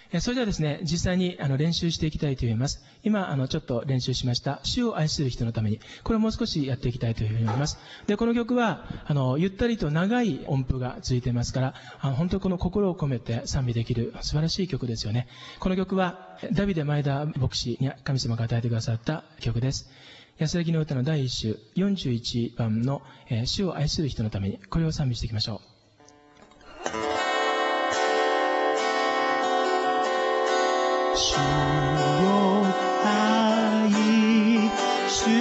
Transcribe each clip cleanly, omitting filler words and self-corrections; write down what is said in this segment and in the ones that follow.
それではですね、実際に練習していきたいと思います。今、ちょっと練習しました、主を愛する人のために、これをもう少しやっていきたいというふうに思います。で、この曲は、ゆったりと長い音符がついてますから、本当にこの心を込めて賛美できる素晴らしい曲ですよね。この曲は、ダビデ前田牧師に神様が与えてくださった曲です。安らぎの歌の第1首、41番の、主を愛する人のために、これを賛美していきましょう。主を愛する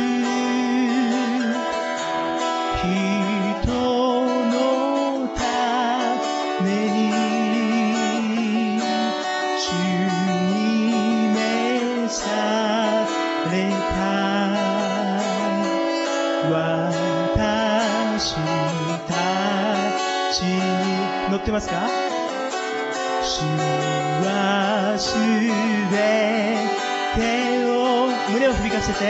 人のために主に召された私たちに乗ってますか？主はすべてを胸を響かせて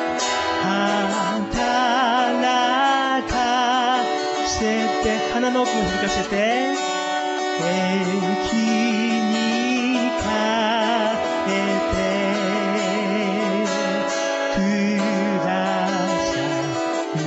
働かせて鼻の奥を響かせて益に変えてくださる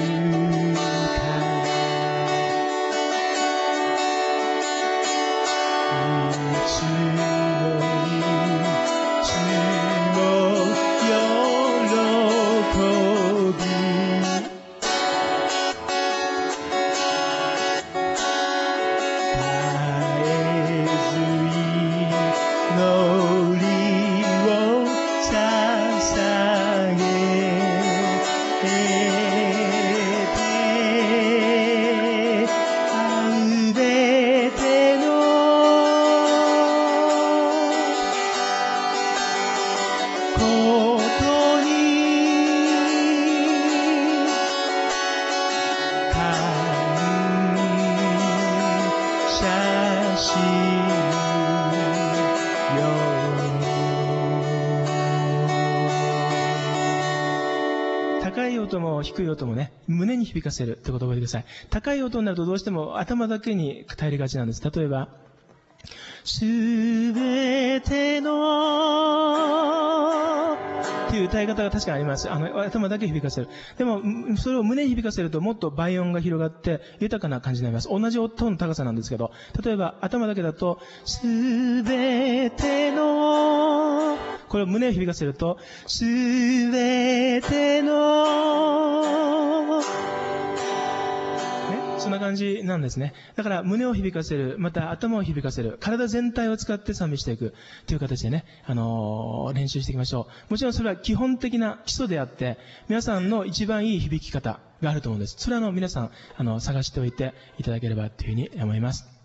高い音も低い音もね、胸に響かせるってことを覚えてください。高い音になるとどうしても頭だけに頼りがちなんです。例えば、すべてのっていう歌い方が確かにあります。頭だけ響かせる。でも、それを胸に響かせるともっと倍音が広がって豊かな感じになります。同じ音の高さなんですけど、例えば頭だけだと、すべての、これを胸を響かせると、すべての、そんな感じなんですね。だから胸を響かせる、また頭を響かせる、体全体を使って賛美していくという形でね、練習していきましょう。もちろんそれは基本的な基礎であって、皆さんの一番いい響き方があると思うんです。それは皆さん、探しておいていただければというふうに思います。